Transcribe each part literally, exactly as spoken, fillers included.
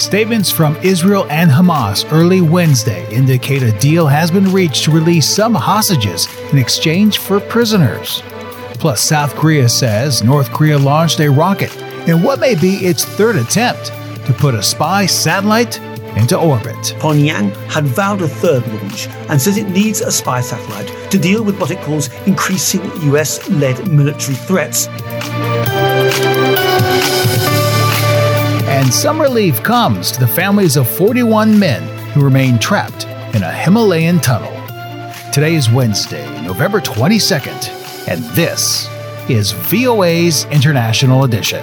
Statements from Israel and Hamas early Wednesday indicate a deal has been reached to release some hostages in exchange for prisoners. Plus, South Korea says North Korea launched a rocket in what may be its third attempt to put a spy satellite into orbit. Pyongyang had vowed a third launch and says it needs a spy satellite to deal with what it calls increasing U S-led military threats. And some relief comes to the families of forty-one men who remain trapped in a Himalayan tunnel. Today is Wednesday, November twenty-second, and this is V O A's International Edition.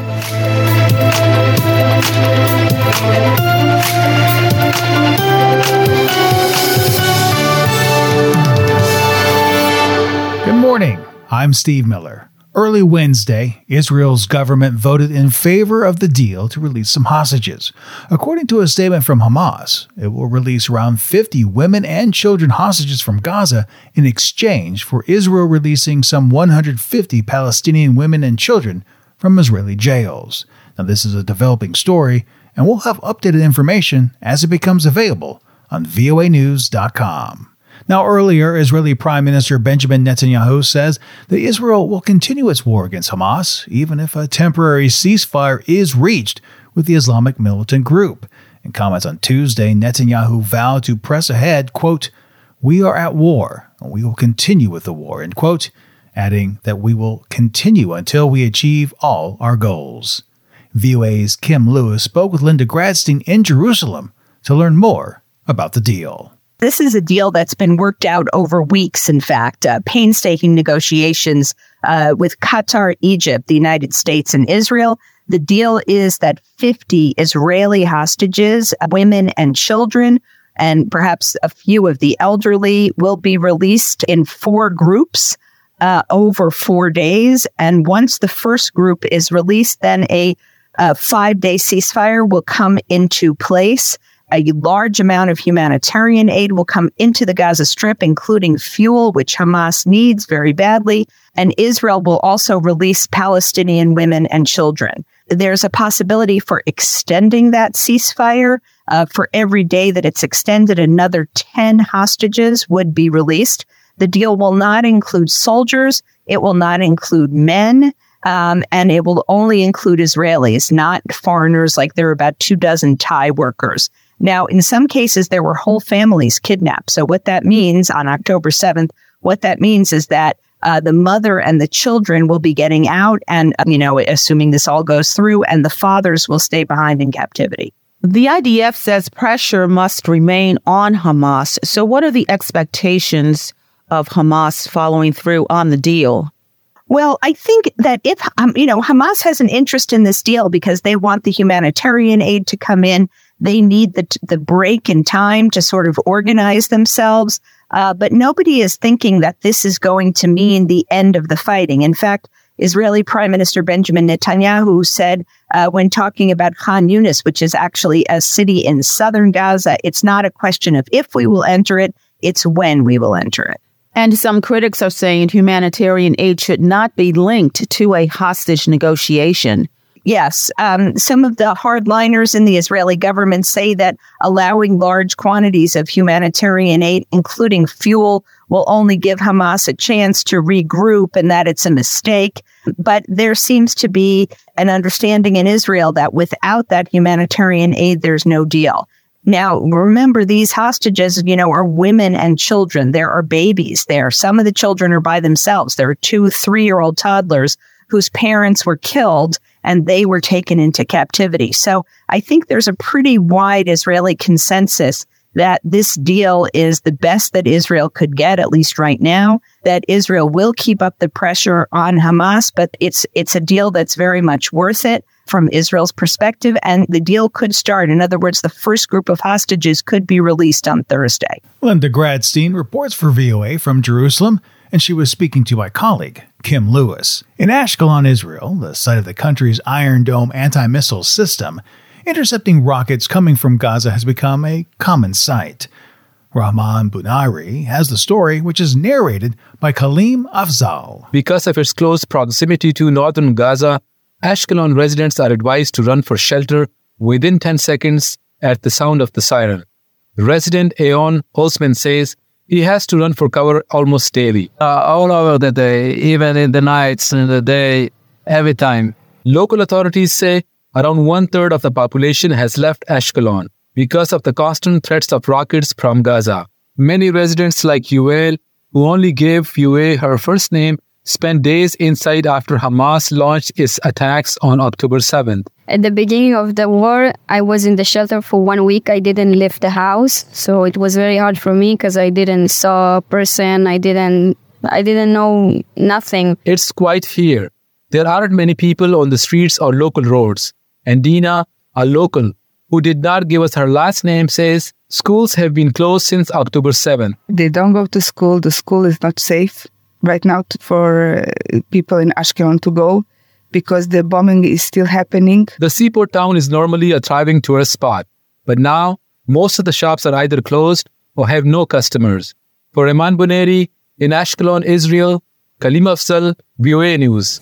Good morning, I'm Steve Miller. Early Wednesday, Israel's government voted in favor of the deal to release some hostages. According to a statement from Hamas, it will release around fifty women and children hostages from Gaza in exchange for Israel releasing some one hundred fifty Palestinian women and children from Israeli jails. Now, this is a developing story, and we'll have updated information as it becomes available on V O A news dot com. Now, earlier, Israeli Prime Minister Benjamin Netanyahu says that Israel will continue its war against Hamas, even if a temporary ceasefire is reached with the Islamic militant group. In comments on Tuesday, Netanyahu vowed to press ahead, quote, "We are at war, and we will continue with the war," end quote, adding that we will continue until we achieve all our goals. V O A's Kim Lewis spoke with Linda Gradstein in Jerusalem to learn more about the deal. This is a deal that's been worked out over weeks, in fact, uh, painstaking negotiations uh, with Qatar, Egypt, the United States, and Israel. The deal is that fifty Israeli hostages, women and children, and perhaps a few of the elderly, will be released in four groups uh, over four days. And once the first group is released, then a, a five-day ceasefire will come into place. A large amount of humanitarian aid will come into the Gaza Strip, including fuel, which Hamas needs very badly. And Israel will also release Palestinian women and children. There's a possibility for extending that ceasefire. Uh, for every day that it's extended, another ten hostages would be released. The deal will not include soldiers. It will not include men. Um, and it will only include Israelis, not foreigners, like there are about two dozen Thai workers. Now, in some cases, there were whole families kidnapped. So what that means on October seventh, what that means is that uh, the mother and the children will be getting out and, you know, assuming this all goes through, and the fathers will stay behind in captivity. The I D F says pressure must remain on Hamas. So what are the expectations of Hamas following through on the deal? Well, I think that if, um, you know, Hamas has an interest in this deal because they want the humanitarian aid to come in. They need the the break in time to sort of organize themselves. Uh, but nobody is thinking that this is going to mean the end of the fighting. In fact, Israeli Prime Minister Benjamin Netanyahu said uh, when talking about Khan Yunis, which is actually a city in southern Gaza, it's not a question of if we will enter it, it's when we will enter it. And some critics are saying humanitarian aid should not be linked to a hostage negotiation. Yes, um, some of the hardliners in the Israeli government say that allowing large quantities of humanitarian aid, including fuel, will only give Hamas a chance to regroup and that it's a mistake. But there seems to be an understanding in Israel that without that humanitarian aid, there's no deal. Now, remember, these hostages, you know, are women and children. There are babies there. Some of the children are by themselves. There are two three-year-old toddlers whose parents were killed and they were taken into captivity. So I think there's a pretty wide Israeli consensus that this deal is the best that Israel could get, at least right now, that Israel will keep up the pressure on Hamas, but it's it's a deal that's very much worth it from Israel's perspective, and the deal could start. In other words, the first group of hostages could be released on Thursday. Linda Gradstein reports for V O A from Jerusalem, and she was speaking to my colleague, Kim Lewis. In Ashkelon, Israel, the site of the country's Iron Dome anti-missile system, intercepting rockets coming from Gaza has become a common sight. Rahman Bunari has the story, which is narrated by Kaleem Afzal. Because of its close proximity to northern Gaza, Ashkelon residents are advised to run for shelter within ten seconds at the sound of the siren. Resident Aeon Osman says he has to run for cover almost daily. Uh, all over the day, even in the nights, in the day, every time. Local authorities say around one-third of the population has left Ashkelon because of the constant threats of rockets from Gaza. Many residents like Yuval, who only gave Yuval her first name, spent days inside after Hamas launched its attacks on October seventh. At the beginning of the war, I was in the shelter for one week. I didn't leave the house, so it was very hard for me because I didn't saw a person. I didn't, I didn't know nothing. It's quiet here. There aren't many people on the streets or local roads. And Dina, a local, who did not give us her last name, says schools have been closed since October seventh. They don't go to school. The school is not safe right now for people in Ashkelon to go because the bombing is still happening. The seaport town is normally a thriving tourist spot, but now most of the shops are either closed or have no customers. For Iman Boneri in Ashkelon, Israel, Kalim Afzal, V O A News.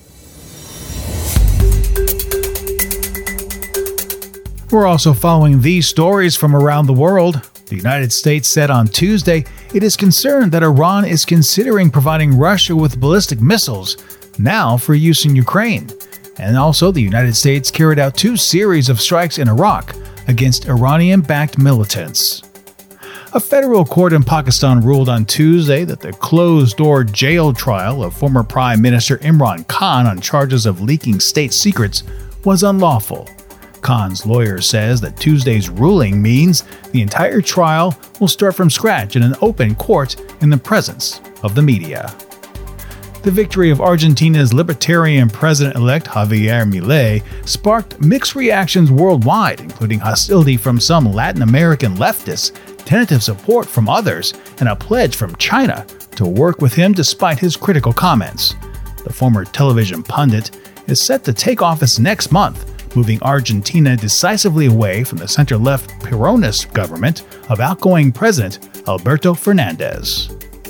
We're also following these stories from around the world. The United States said on Tuesday it is concerned that Iran is considering providing Russia with ballistic missiles now for use in Ukraine. And also, the United States carried out two series of strikes in Iraq against Iranian-backed militants. A federal court in Pakistan ruled on Tuesday that the closed-door jail trial of former Prime Minister Imran Khan on charges of leaking state secrets was unlawful. Khan's lawyer says that Tuesday's ruling means the entire trial will start from scratch in an open court in the presence of the media. The victory of Argentina's libertarian president-elect Javier Milei sparked mixed reactions worldwide, including hostility from some Latin American leftists, tentative support from others, and a pledge from China to work with him despite his critical comments. The former television pundit is set to take office next month, moving Argentina decisively away from the center-left Peronist government of outgoing President Alberto Fernandez.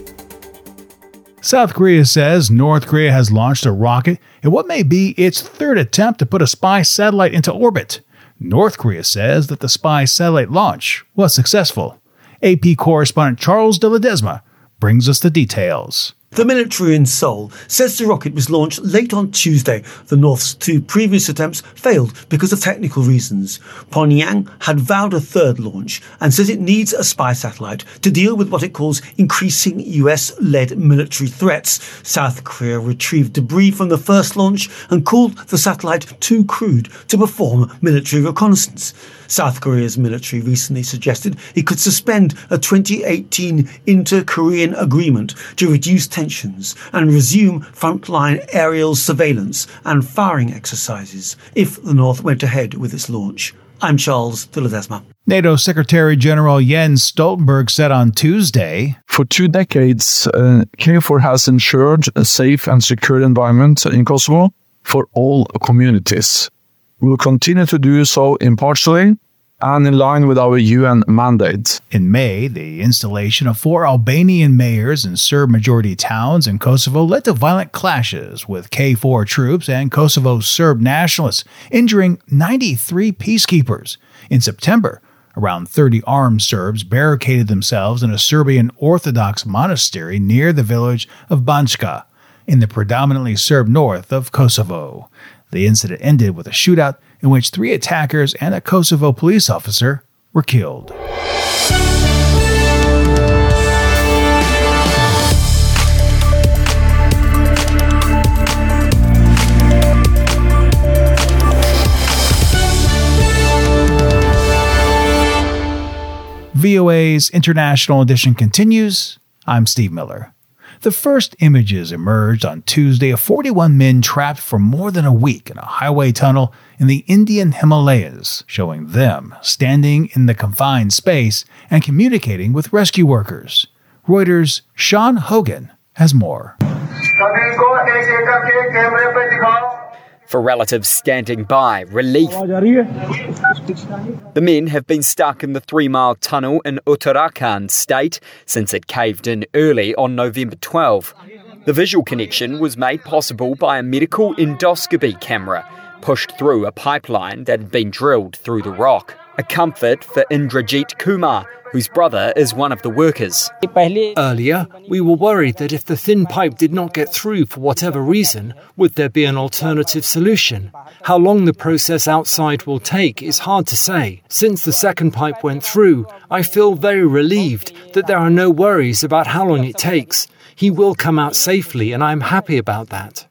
South Korea says North Korea has launched a rocket in what may be its third attempt to put a spy satellite into orbit. North Korea says that the spy satellite launch was successful. A P correspondent Charles de Ledesma brings us the details. The military in Seoul says the rocket was launched late on Tuesday. The North's two previous attempts failed because of technical reasons. Pyongyang had vowed a third launch and says it needs a spy satellite to deal with what it calls increasing U S-led military threats. South Korea retrieved debris from the first launch and called the satellite too crude to perform military reconnaissance. South Korea's military recently suggested it could suspend a twenty eighteen inter-Korean agreement to reduce tensions and resume frontline aerial surveillance and firing exercises if the North went ahead with its launch. I'm Charles de Ledesma. NATO Secretary General Jens Stoltenberg said on Tuesday, For two decades, uh, KFOR has ensured a safe and secure environment in Kosovo for all communities. We will continue to do so impartially and in line with our U N mandate. In May, the installation of four Albanian mayors in Serb-majority towns in Kosovo led to violent clashes with K four troops and Kosovo's Serb nationalists, injuring ninety-three peacekeepers. In September, around thirty armed Serbs barricaded themselves in a Serbian Orthodox monastery near the village of Banjka, in the predominantly Serb north of Kosovo. The incident ended with a shootout in which three attackers and a Kosovo police officer were killed. V O A's International Edition continues. I'm Steve Miller. The first images emerged on Tuesday of forty-one men trapped for more than a week in a highway tunnel in the Indian Himalayas, showing them standing in the confined space and communicating with rescue workers. Reuters' Sean Hogan has more. For relatives standing by, relief. The men have been stuck in the three-mile tunnel in Uttarakhand state since it caved in early on November twelfth. The visual connection was made possible by a medical endoscopy camera, pushed through a pipeline that had been drilled through the rock. A comfort for Indrajit Kumar, whose brother is one of the workers. Earlier, we were worried that if the thin pipe did not get through for whatever reason, would there be an alternative solution? How long the process outside will take is hard to say. Since the second pipe went through, I feel very relieved that there are no worries about how long it takes. He will come out safely, and I am happy about that.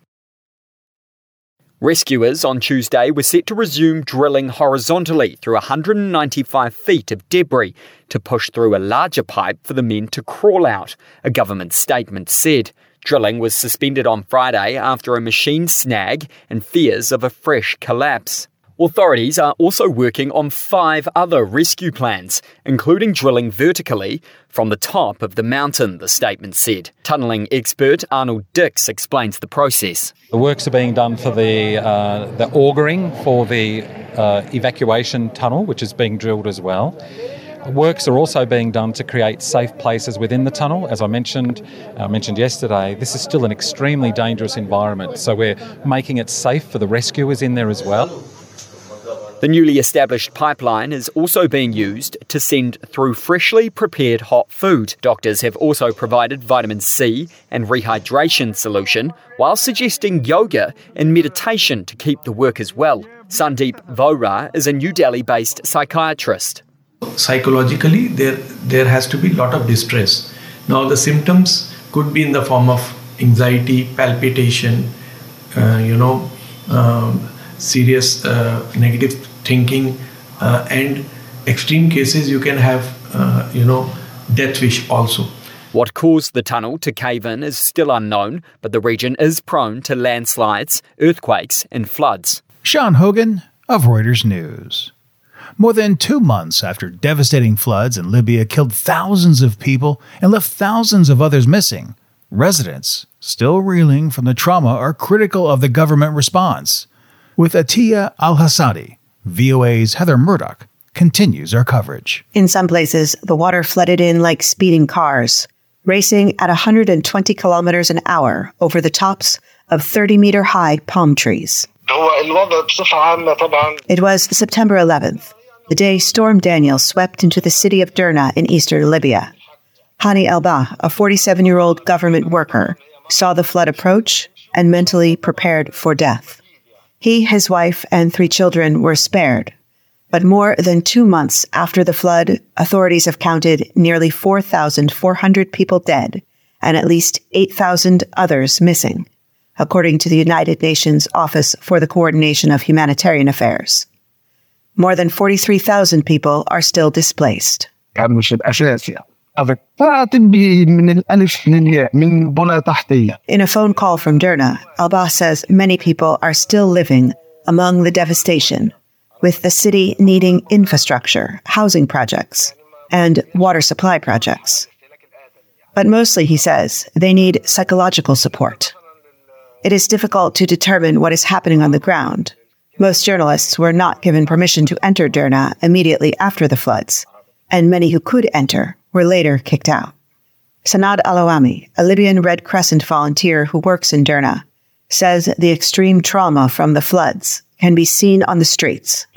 Rescuers on Tuesday were set to resume drilling horizontally through one hundred ninety-five feet of debris to push through a larger pipe for the men to crawl out, a government statement said. Drilling was suspended on Friday after a machine snag and fears of a fresh collapse. Authorities are also working on five other rescue plans, including drilling vertically from the top of the mountain, the statement said. Tunnelling expert Arnold Dix explains the process. The works are being done for the uh, the augering for the uh, evacuation tunnel, which is being drilled as well. Works are also being done to create safe places within the tunnel. As I mentioned, I mentioned yesterday, this is still an extremely dangerous environment, so we're making it safe for the rescuers in there as well. The newly established pipeline is also being used to send through freshly prepared hot food. Doctors have also provided vitamin C and rehydration solution, while suggesting yoga and meditation to keep the workers well. Sandeep Vohra is a New Delhi-based psychiatrist. Psychologically, there there has to be a lot of distress. Now, the symptoms could be in the form of anxiety, palpitation, uh, you know, um, serious uh, negative thinking, uh, and extreme cases you can have, uh, you know, death wish also. What caused the tunnel to cave in is still unknown, but the region is prone to landslides, earthquakes and floods. Sean Hogan of Reuters News. More than two months after devastating floods in Libya killed thousands of people and left thousands of others missing, residents, still reeling from the trauma, are critical of the government response. With Atiya Al-Hassadi, V O A's Heather Murdoch continues our coverage. In some places, the water flooded in like speeding cars, racing at one hundred twenty kilometers an hour over the tops of thirty-meter-high palm trees. It was September eleventh, the day Storm Daniel swept into the city of Derna in eastern Libya. Hani Elbah, a forty-seven-year-old government worker, saw the flood approach and mentally prepared for death. He, his wife, and three children were spared. But more than two months after the flood, authorities have counted nearly four thousand four hundred people dead and at least eight thousand others missing, according to the United Nations Office for the Coordination of Humanitarian Affairs. More than forty-three thousand people are still displaced. In a phone call from Derna, Elbah says many people are still living among the devastation, with the city needing infrastructure, housing projects, and water supply projects. But mostly, he says, they need psychological support. It is difficult to determine what is happening on the ground. Most journalists were not given permission to enter Derna immediately after the floods, and many who could enter were later kicked out. Sanad Alawami, a Libyan Red Crescent volunteer who works in Derna, says the extreme trauma from the floods can be seen on the streets.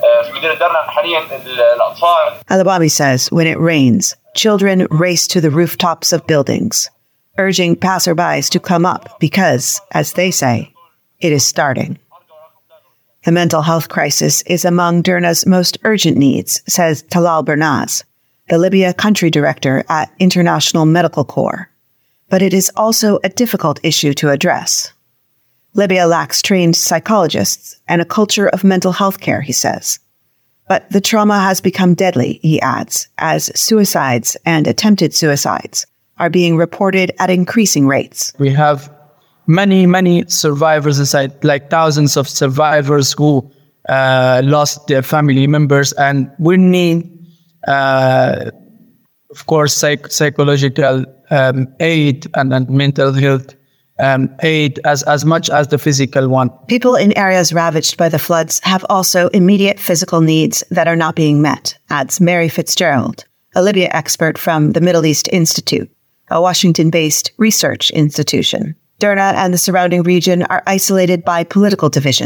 Alawami says when it rains, children race to the rooftops of buildings, urging passerbys to come up because, as they say, it is starting. The mental health crisis is among Derna's most urgent needs, says Talal Bernaz, the Libya country director at International Medical Corps. But it is also a difficult issue to address. Libya lacks trained psychologists and a culture of mental health care, he says. But the trauma has become deadly, he adds, as suicides and attempted suicides are being reported at increasing rates. We have many, many survivors inside, like thousands of survivors who uh, lost their family members, and we need Uh, of course, psych- psychological um, aid and, and mental health um, aid as, as much as the physical one. People in areas ravaged by the floods have also immediate physical needs that are not being met, adds Mary Fitzgerald, a Libya expert from the Middle East Institute, a Washington-based research institution. Derna and the surrounding region are isolated by political divisions,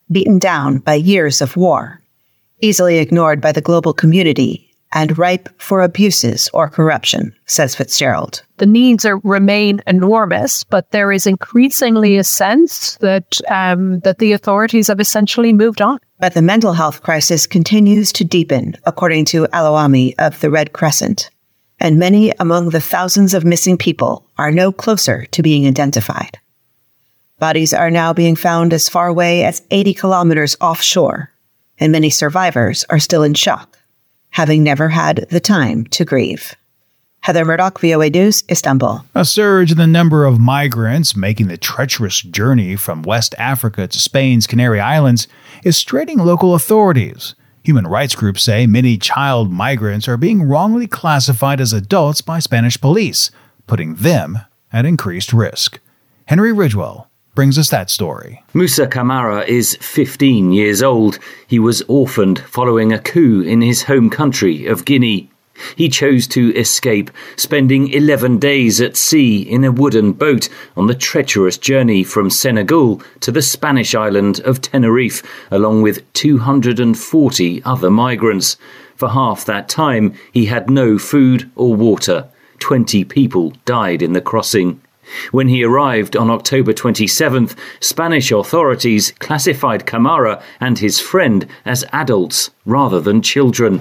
beaten down by years of war, easily ignored by the global community, and ripe for abuses or corruption, says Fitzgerald. The needs are, remain enormous, but there is increasingly a sense that um, that the authorities have essentially moved on. But the mental health crisis continues to deepen, according to Alawami of the Red Crescent. And many among the thousands of missing people are no closer to being identified. Bodies are now being found as far away as eighty kilometers offshore, and many survivors are still in shock, having never had the time to grieve. Heather Murdoch, V O A News, Istanbul. A surge in the number of migrants making the treacherous journey from West Africa to Spain's Canary Islands is straining local authorities. Human rights groups say many child migrants are being wrongly classified as adults by Spanish police, putting them at increased risk. Henry Ridgewell brings us that story. Musa Camara is fifteen years old. He was orphaned following a coup in his home country of Guinea. He chose to escape, spending eleven days at sea in a wooden boat on the treacherous journey from Senegal to the Spanish island of Tenerife, along with two hundred forty other migrants. For half that time, he had no food or water. Twenty people died in the crossing. When he arrived on October twenty-seventh, Spanish authorities classified Camara and his friend as adults rather than children.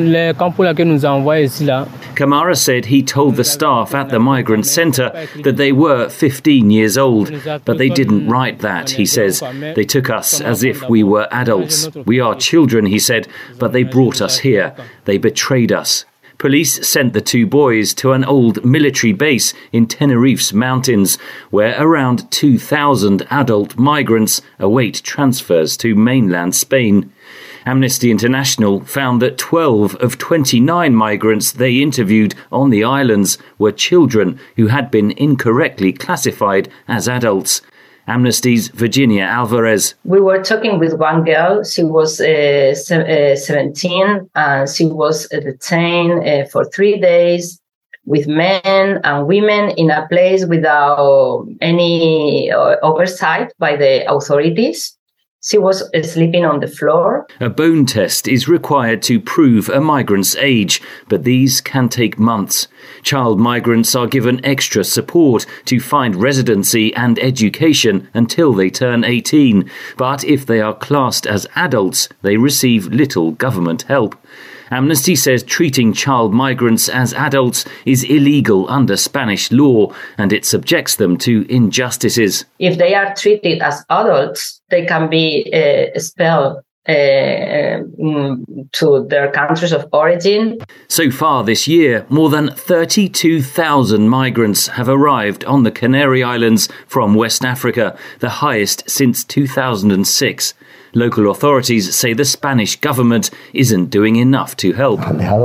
Camara said he told the staff at the migrant centre that they were fifteen years old, but they didn't write that, he says. They took us as if we were adults. We are children, he said, but they brought us here. They betrayed us. Police sent the two boys to an old military base in Tenerife's mountains, where around two thousand adult migrants await transfers to mainland Spain. Amnesty International found that twelve of twenty-nine migrants they interviewed on the islands were children who had been incorrectly classified as adults. Amnesty's Virginia Alvarez. We were talking with one girl. She was uh, se- uh, seventeen, and she was detained uh, for three days with men and women in a place without any uh, oversight by the authorities. She was sleeping on the floor. A bone test is required to prove a migrant's age, but these can take months. Child migrants are given extra support to find residency and education until they turn eighteen, but if they are classed as adults, they receive little government help. Amnesty says treating child migrants as adults is illegal under Spanish law, and it subjects them to injustices. If they are treated as adults, they can be uh, expelled uh, mm, to their countries of origin. So far this year, more than thirty-two thousand migrants have arrived on the Canary Islands from West Africa, the highest since two thousand six. Local authorities say the Spanish government isn't doing enough to help.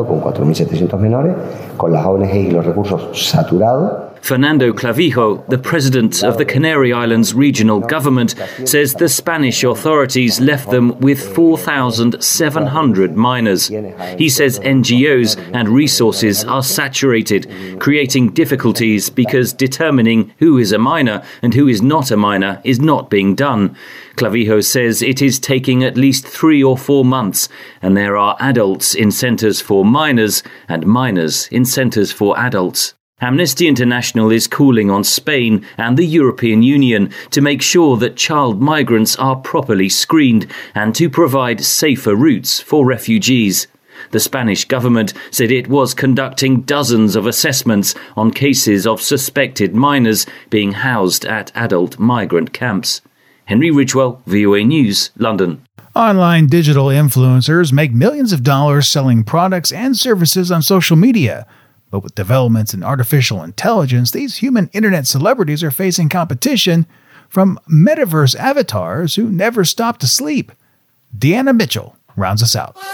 Fernando Clavijo, the president of the Canary Islands regional government, says the Spanish authorities left them with four thousand seven hundred minors. He says N G Os and resources are saturated, creating difficulties because determining who is a minor and who is not a minor is not being done. Clavijo says it is taking at least three or four months, and there are adults in centres for minors and minors in centres for adults. Amnesty International is calling on Spain and the European Union to make sure that child migrants are properly screened and to provide safer routes for refugees. The Spanish government said it was conducting dozens of assessments on cases of suspected minors being housed at adult migrant camps. Henry Ridgewell, V O A News, London. Online digital influencers make millions of dollars selling products and services on social media. But with developments in artificial intelligence, these human internet celebrities are facing competition from metaverse avatars who never stop to sleep. Deanna Mitchell rounds us out.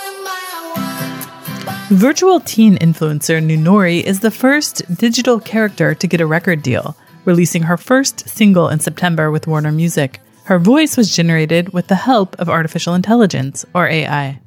Virtual teen influencer Nunori is the first digital character to get a record deal, releasing her first single in September with Warner Music. Her voice was generated with the help of artificial intelligence, or A I.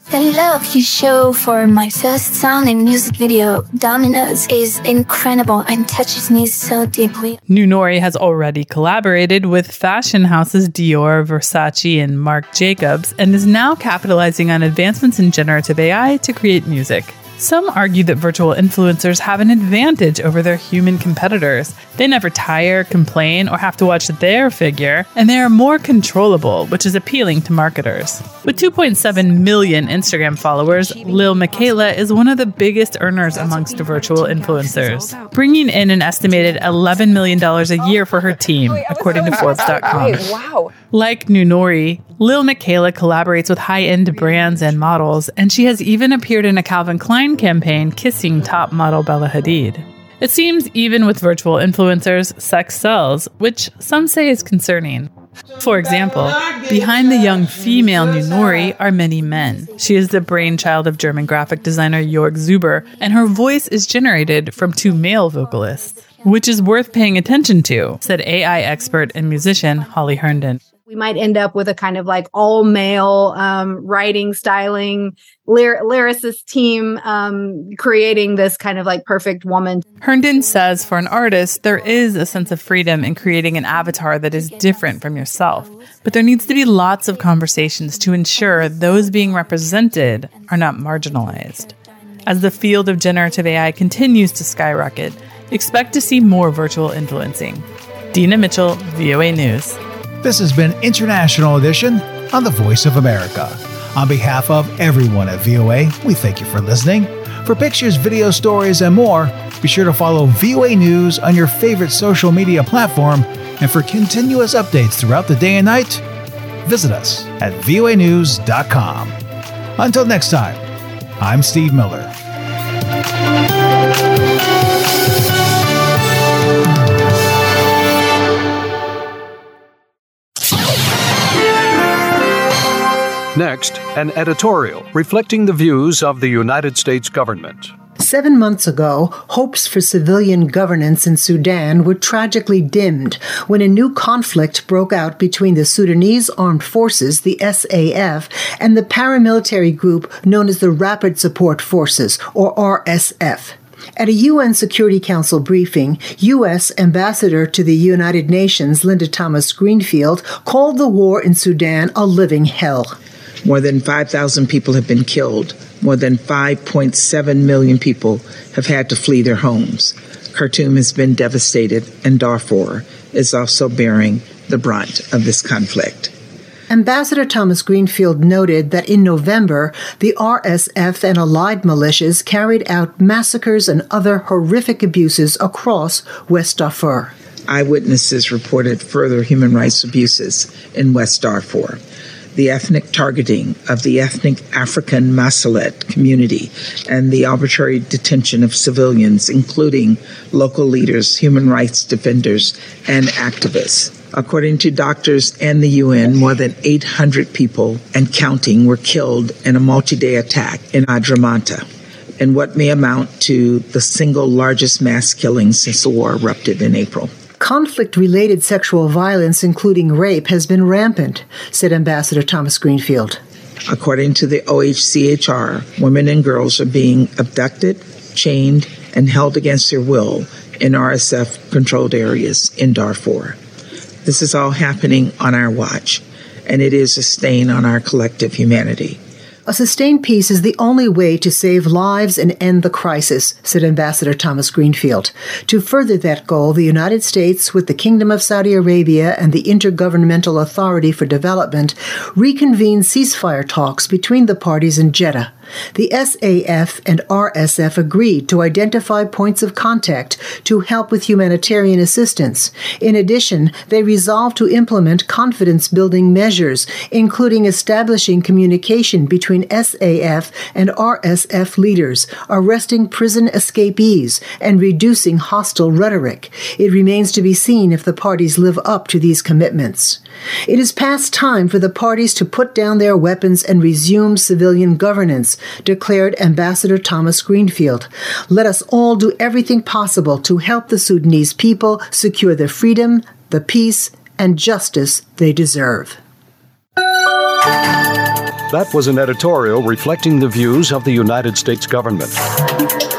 I love his show for my first song and music video. Dominoes is incredible and touches me so deeply. Nunori has already collaborated with fashion houses Dior, Versace, and Marc Jacobs, and is now capitalizing on advancements in generative A I to create music. Some argue that virtual influencers have an advantage over their human competitors. They never tire, complain, or have to watch their figure, and they are more controllable, which is appealing to marketers. With two point seven million Instagram followers, Lil Miquela is one of the biggest earners amongst virtual influencers, bringing in an estimated eleven million dollars a year for her team, according to Forbes dot com. Wow. Like Nunori, Lil Miquela collaborates with high-end brands and models, and she has even appeared in a Calvin Klein campaign kissing top model Bella Hadid. It seems even with virtual influencers, sex sells, which some say is concerning. For example, behind the young female Nunori are many men. She is the brainchild of German graphic designer Jörg Zuber, and her voice is generated from two male vocalists, which is worth paying attention to, said A I expert and musician Holly Herndon. We might end up with a kind of like all male um, writing, styling, lyr- lyricist team um, creating this kind of like perfect woman. Herndon says for an artist, there is a sense of freedom in creating an avatar that is different from yourself. But there needs to be lots of conversations to ensure those being represented are not marginalized. As the field of generative A I continues to skyrocket, expect to see more virtual influencing. Dina Mitchell, V O A News. This has been International Edition on the Voice of America. On behalf of everyone at V O A, we thank you for listening. For pictures, video stories, and more, be sure to follow V O A News on your favorite social media platform. And for continuous updates throughout the day and night, visit us at V O A news dot com. Until next time, I'm Steve Miller. Next, an editorial reflecting the views of the United States government. Seven months ago, hopes for civilian governance in Sudan were tragically dimmed when a new conflict broke out between the Sudanese Armed Forces, the S A F, and the paramilitary group known as the Rapid Support Forces, or R S F. At a U N Security Council briefing, U S Ambassador to the United Nations, Linda Thomas-Greenfield, called the war in Sudan a living hell. More than five thousand people have been killed. More than five point seven million people have had to flee their homes. Khartoum has been devastated, and Darfur is also bearing the brunt of this conflict. Ambassador Thomas-Greenfield noted that in November, the R S F and allied militias carried out massacres and other horrific abuses across West Darfur. Eyewitnesses reported further human rights abuses in West Darfur. The ethnic targeting of the ethnic African Masalit community and the arbitrary detention of civilians, including local leaders, human rights defenders, and activists. According to doctors and the U N, more than eight hundred people and counting were killed in a multi-day attack in Adramanta, in what may amount to the single largest mass killing since the war erupted in April. Conflict-related sexual violence, including rape, has been rampant, said Ambassador Thomas-Greenfield. According to the O H C H R, women and girls are being abducted, chained, and held against their will in R S F-controlled areas in Darfur. This is all happening on our watch, and it is a stain on our collective humanity. A sustained peace is the only way to save lives and end the crisis, said Ambassador Thomas-Greenfield. To further that goal, the United States, with the Kingdom of Saudi Arabia and the Intergovernmental Authority for Development, reconvened ceasefire talks between the parties in Jeddah. The S A F and R S F agreed to identify points of contact to help with humanitarian assistance. In addition, they resolved to implement confidence-building measures, including establishing communication between S A F and R S F leaders, arresting prison escapees, and reducing hostile rhetoric. It remains to be seen if the parties live up to these commitments. It is past time for the parties to put down their weapons and resume civilian governance, declared Ambassador Thomas-Greenfield. Let us all do everything possible to help the Sudanese people secure the freedom, the peace, and justice they deserve. That was an editorial reflecting the views of the United States government.